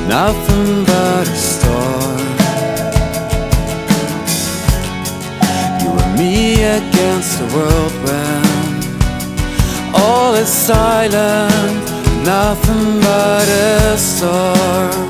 nothing but a storm. You and me against the world when all is silent, nothing but a storm.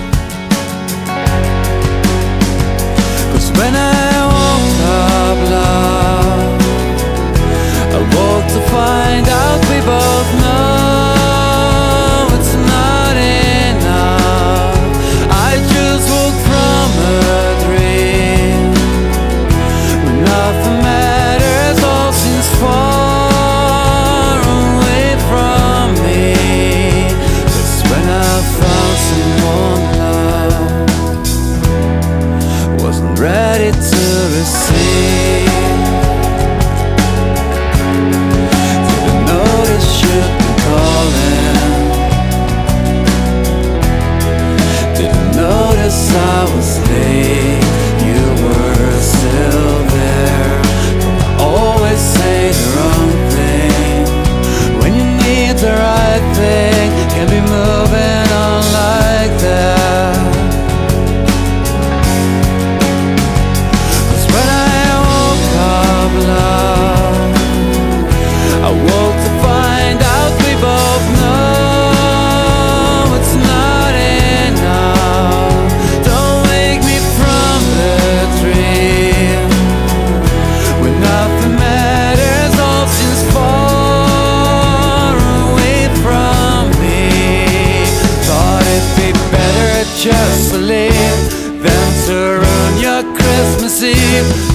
'Cause when I woke up, love, I woke to find out we both know it's not enough. I just woke from a dream when nothing matters, all seems far away from me. 'Cause when I found someone love wasn't ready to receive. Didn't notice you'd been calling. Didn't notice I was late. You were still there. Always say the wrong thing when you need the right thing. Can't be moving on like that. 'Cause when I woke up, love, I woke to find out we both know it's not enough. Don't wake me from the dream when nothing matters, all seems far away from me. Thought it'd be better just to leave than to ruin your Christmas Eve.